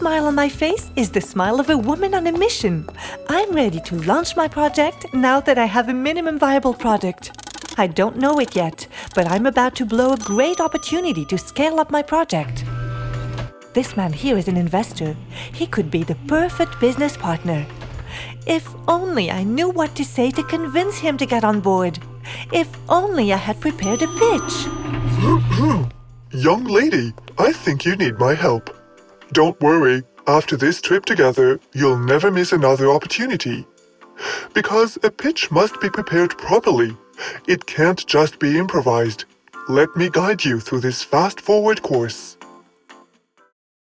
smile on my face is the smile of a woman on a mission. I'm ready to launch my project now that I have a minimum viable product. I don't know it yet, but I'm about to blow a great opportunity to scale up my project. This man here is an investor. He could be the perfect business partner. If only I knew what to say to convince him to get on board. If only I had prepared a pitch. Young lady, I think you need my help. Don't worry, after this trip together, you'll never miss another opportunity. Because a pitch must be prepared properly. It can't just be improvised. Let me guide you through this fast-forward course.